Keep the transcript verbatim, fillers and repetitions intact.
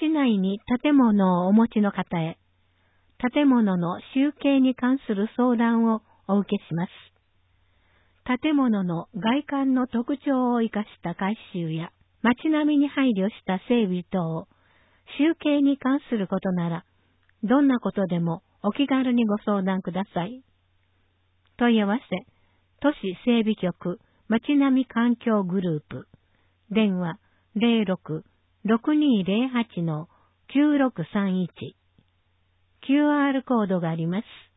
市内に建物をお持ちの方へ、建物の集計に関する相談をお受けします。建物の外観の特徴を生かした改修や、街並みに配慮した整備等を、集計に関することなら、どんなことでもお気軽にご相談ください。問い合わせ、都市整備局街並み環境グループ、電話 ゼロろく ろくにーゼロはち きゅうろくさんいち、キューアール コードがあります。